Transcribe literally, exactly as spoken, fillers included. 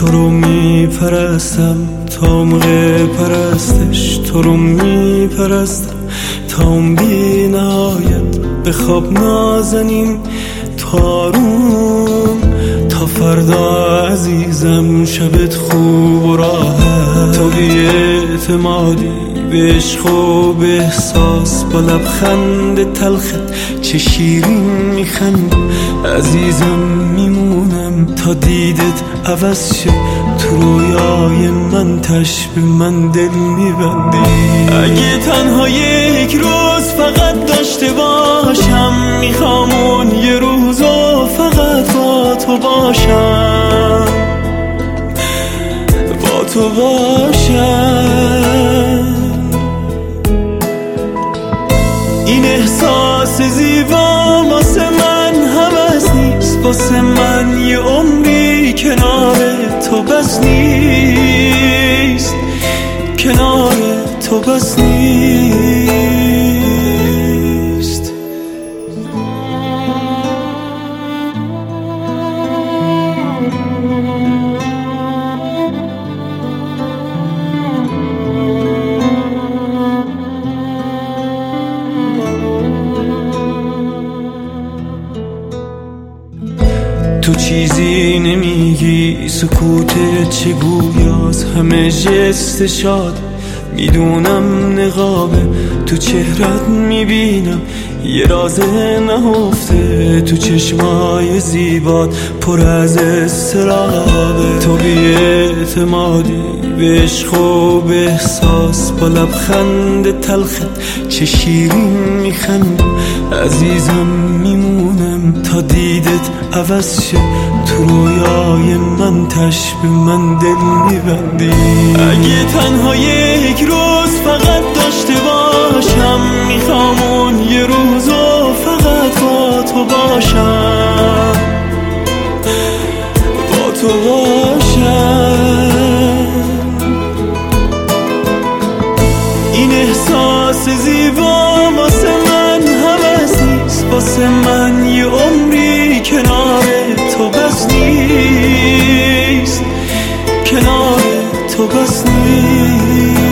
تو رو میپرستم تا موقع پرستش، تو رو میپرستم تا اون بی نهایت به خواب نازنیم تارون. تا فردا عزیزم شبت خوب و راحت، تو بی اعتمادی به عشق و به احساس، با لبخند تلخت چه شیرین میخندی. عزیزم میمونم تا دیدت عوض شه، تو رویای من تشبه من دل میبندی. اگه تنها یک روز فقط داشته باشم، میخوام اون یه روزو فقط با تو باشم، با تو باشم. این احساس زیبا واسه من هوس نیست، واسه من یه عمری کنار تو بس نیست، کنار تو بس نیست. تو چیزی نمیگی، سکوتت چه گویاست، همه جست شاد میدونم نقابه. تو چهرت میبینم یه راز نهفته، تو چشمای زیبات پر از استرابه. تو بی اعتمادی به عشق و به احساس، با لبخند تلخت چه شیرین میخندی. عزیزم میمونم تا دیدت عوض شه، تو رویای من تشبه من دل میبندی. اگه تنها یک روز فقط داشته باشم، میخوام اون یه روزو فقط با تو باشم، با تو باشم. این احساس زیبا واسه من هوس نیست، واسه من یه عمری کنار تو بس نیست، کنار تو بس نیست.